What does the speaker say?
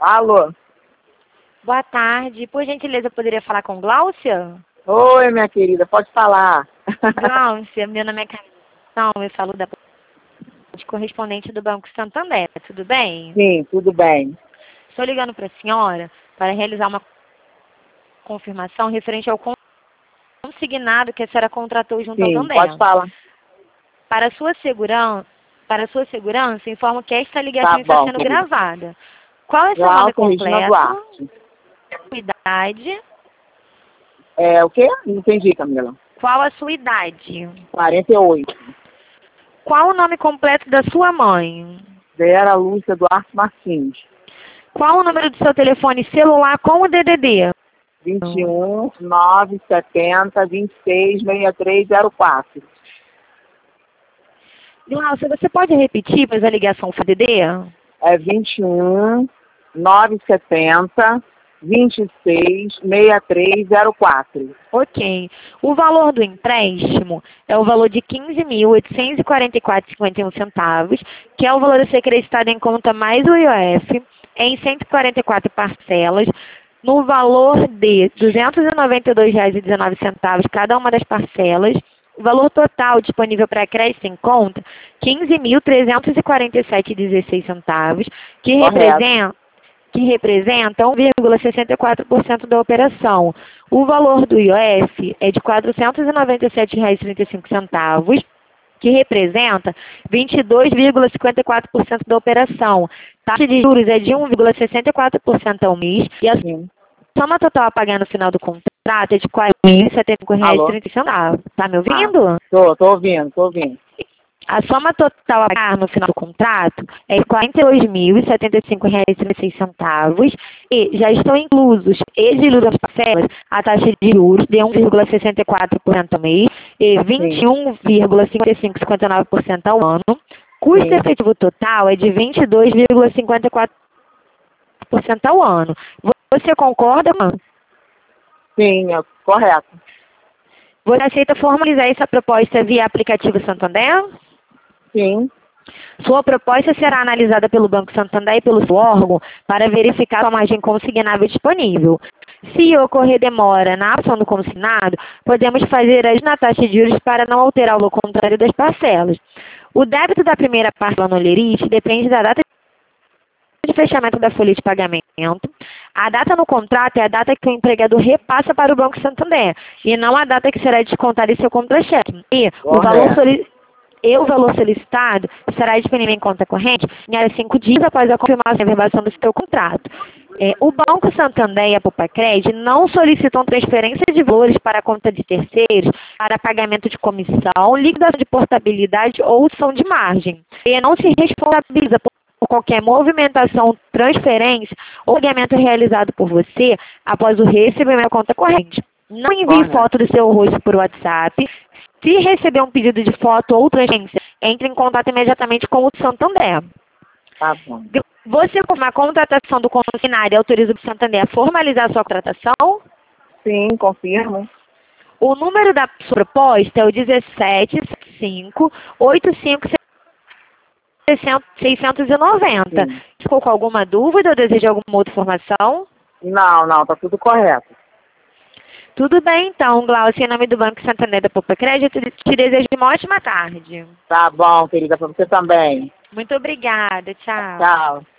Alô? Boa tarde. Por gentileza, eu poderia falar com Gláucia? Oi, minha querida, pode falar. Gláucia, meu nome é Carol, eu falo da correspondente do Banco Santander, tudo bem? Sim, tudo bem. Estou ligando para a senhora para realizar uma confirmação referente ao consignado que a senhora contratou junto ao Sim, Santander. pode falar. Para sua segurança, informo que esta ligação Tá está bom, sendo querida. gravada. Qual é seu nome Glaucia Regina completo? Duarte. Sua idade? O quê? Não entendi, Camila. Qual a sua idade? 48. Qual o nome completo da sua mãe? Vera Lúcia Duarte Martins. Qual o número do seu telefone celular com o DDD? 21 970 26 6304. Glaucia, você pode repetir, pois a ligação foi DDD? É 21 970 26 6304. Ok. O valor do empréstimo é o valor de R$ 15.844,51, que é o valor a ser acreditado em conta mais o IOF, em 144 parcelas, no valor de R$ 292,19 cada uma das parcelas. O valor total disponível para crédito em conta, R$ 15.347,16, que representa 1,64% da operação. O valor do IOF é de R$ 497,35, que representa 22,54% da operação. Taxa de juros é de 1,64% ao mês e a soma total a pagar no final do contrato é de R$ 4.075,30. Tá me ouvindo? Tô ouvindo. A soma total a pagar no final do contrato é de R$ 42.075,36 e já estão inclusos as parcelas, a taxa de juros de 1,64% ao mês e 21,5559% ao ano. Custo efetivo total é de 22,54% ao ano. Você concorda, mano? Sim, é correto. Você aceita formalizar essa proposta via aplicativo Santander? Sim. Sua proposta será analisada pelo Banco Santander e pelo seu órgão para verificar a margem consignável disponível. Se ocorrer demora na ação do consignado, podemos fazer na taxa de juros para não alterar o contrário das parcelas. O débito da primeira parcela no lerite depende da data de fechamento da folha de pagamento. A data no contrato é a data que o empregador repassa para o Banco Santander e não a data que será descontada em seu contra-cheque. E o valor solicitado será disponível em conta corrente em 5 dias após a confirmação e averbação do seu contrato. O Banco Santander e a Popacred não solicitam transferência de valores para a conta de terceiros para pagamento de comissão, liquidação de portabilidade ou são de margem. E não se responsabiliza por qualquer movimentação, transferência ou pagamento realizado por você após o recebimento da conta corrente. Não envie foto do seu rosto por WhatsApp. Se receber um pedido de foto ou transferência, entre em contato imediatamente com o Santander. Tá bom. Você, com a contratação do consignado, autoriza o Santander a formalizar a sua contratação? Sim, confirmo. O número da sua proposta é o 17-5-85-690. Ficou com alguma dúvida ou deseja alguma outra informação? Não, tá tudo correto. Tudo bem, então, Glaucia, em nome do Banco Santander da Popacred, eu te desejo uma ótima tarde. Tá bom, querida, pra você também. Muito obrigada, tchau. Tchau.